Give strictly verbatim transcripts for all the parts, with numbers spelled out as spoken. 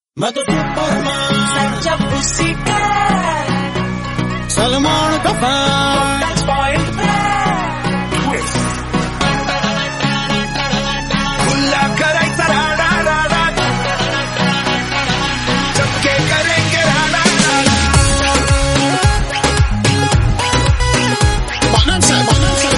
मैं तो सुपरमैन, सच्चा पुसीकैट, सलमान का फैन, that's point twist, खुला करायचा राडा राडा, चक्के करेंगे राडा राडा, bonanza bonanza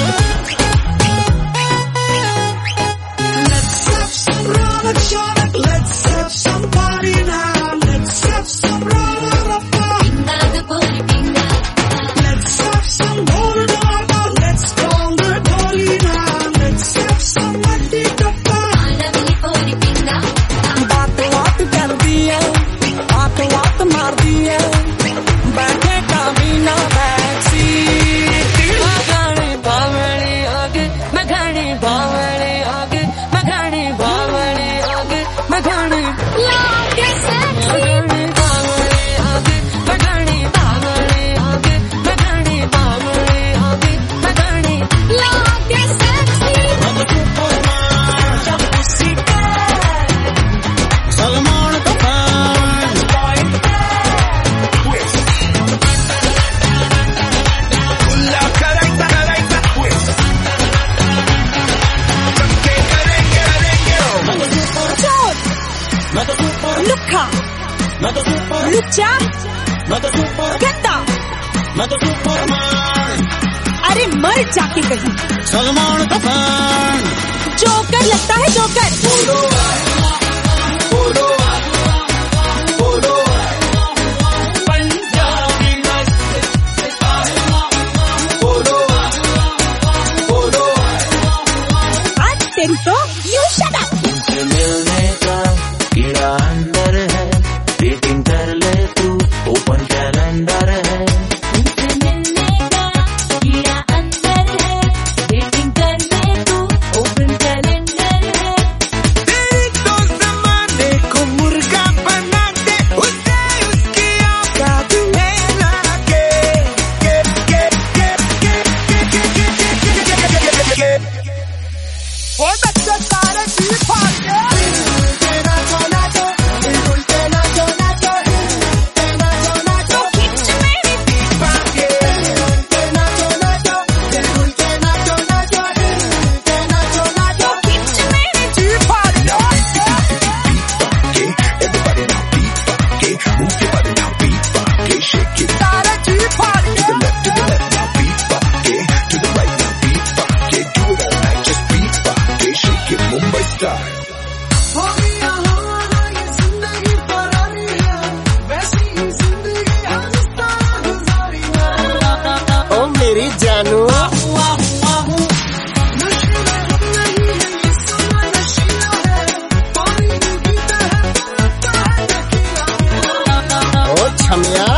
Let's have some roller joint, let's have some party now. Let's have some roller rappa, let's have some golden rappa, let's call the dolly now. Let's have some muddy rappa. बात बात कर दिया, बात बात मार दिया, बैठे कामीना backseat, मैं घाने बावली आगे, मैं घाने बावली आगे, मैं घाने बावली आगे, मैं घाने लागे सेक्सी, मैं घाने बावली आगे, मैं घाने बावली आगे, मैं घाने बावली आगे, मैं घाने लागे सेक्सी, मैं तो सुपरमैन, सच्चा पुसीकैट, सलमान का फैन, point twist, खुला करायचा करायचा twist, चक्के करेंगे करेंगे, मैं तो सुपर, चोर, मैं तो सुपर, लुक्खा, मैं तो सुपर, लुच्चा, मैं तो सुपर, गद्दा, मैं तो सुपरमैन, अरे मर जाके कहीं, सलमान का फैन, जोकर लगता है जोकर, बोलो बोलो बोलो पंजाबी मस्त, बोलो बोलो आज तेरी तो यू शट अप, तुमसे मिलने का कीड़ा अंदर है, डेटिंग कर ले तू, ओपन कैलेंडर है। तुमसे मिलने का कीड़ा अंदर है, डेटिंग कर ले तू, ओपन कैलेंडर है। तेरी तो जमाने को मुर्गा बना दे, उसे उसकी औकात में लाके के के के के के के के के वो बच्चा सारे जी फाड़ के तेरा सोना तो बिल्कुल तेरा सोना तो तेरा सोना तो खींच मेरी पाके तेरा सोना तो बिल्कुल तेरा सोना तो तेरा सोना तो खींच मेरी जी फाड़ के everybody now beat Pakke move your body now beat Pakke shake it सारे जी फाड़ के to the left to the left now beat Pakke to the right now beat Pakke do it all night just beat Pakke shake it Mumbai style हो गया हमारा ये जिंदगी Ferrari है, वैसी ही जिंदगी हंसता गुजारी है, ओ मेरी जानू नशे में हम नहीं है, ये समय नशीला है, पानी भी पीता है, पड़ता है नकीला है, ओ छमिया